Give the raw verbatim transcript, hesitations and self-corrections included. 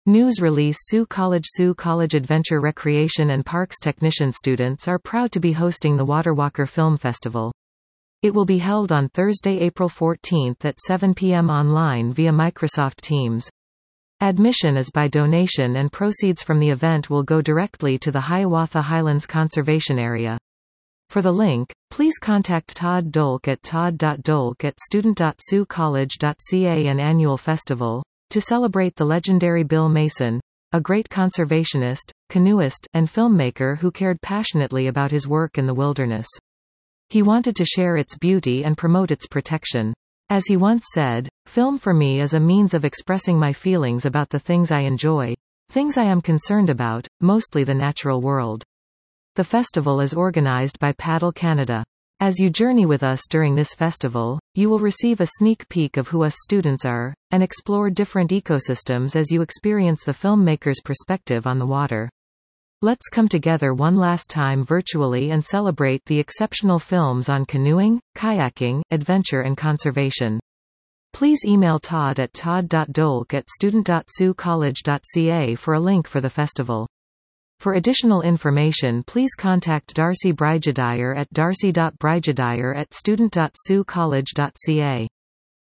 News release Sault College Sault College Adventure Recreation and Parks Technician students are proud to be hosting the Waterwalker Film Festival. It will be held on Thursday, April fourteenth at seven p m online via Microsoft Teams. Admission is by donation and proceeds from the event will go directly to the Hiawatha Highlands Conservation Area. For the link, please contact Todd Dolk at todd dot dolk at student dot sault college dot c a. An annual festival to celebrate the legendary Bill Mason, a great conservationist, canoeist, and filmmaker who cared passionately about his work in the wilderness. He wanted to share its beauty and promote its protection. As he once said, "Film for me is a means of expressing my feelings about the things I enjoy, things I am concerned about, mostly the natural world." The festival is organized by Paddle Canada. As you journey with us during this festival, you will receive a sneak peek of who us students are, and explore different ecosystems as you experience the filmmaker's perspective on the water. Let's come together one last time virtually and celebrate the exceptional films on canoeing, kayaking, adventure and conservation. Please email Todd at todd dot dolk at student dot sault college dot c a for a link for the festival. For additional information, please contact Darcy Brigadier at darcy dot brigadier at student dot sault college dot c a.